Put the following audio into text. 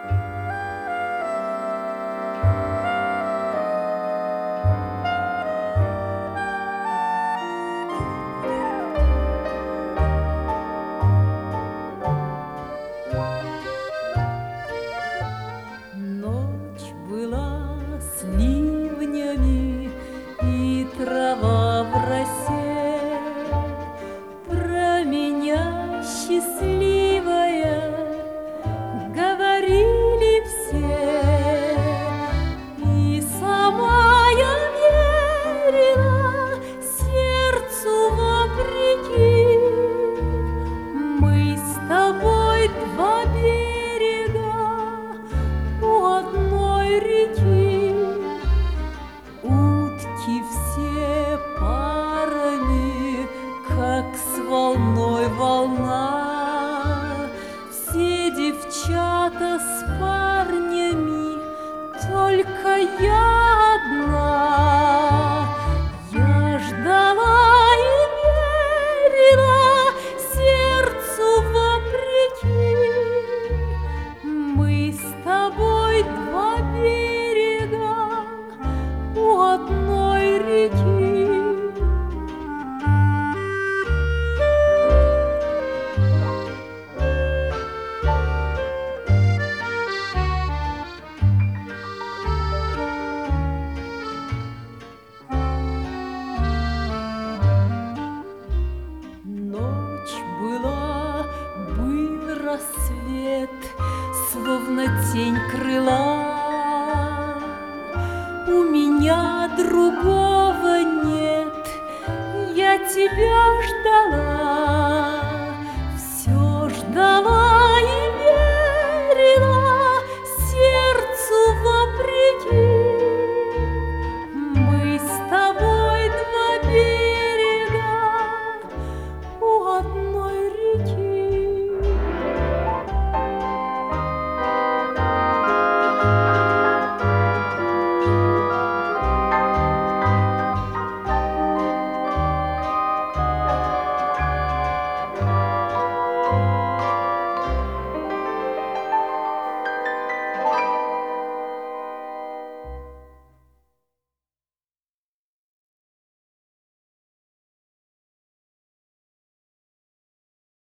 Ночь была с ливнями, и трава в росе. Про меня счастливая говорили все, и сама я верила сердцу вопреки. Мы с тобой два берега у одной реки, утки все парами, как с волной волна, все девчата с парнями, только я одна. Я ждала и верила сердцу вопреки. Мы с тобой два берега у одной реки. Ночь была, был рассвет, словно тень крыла. У меня другого нет, я тебя ждала.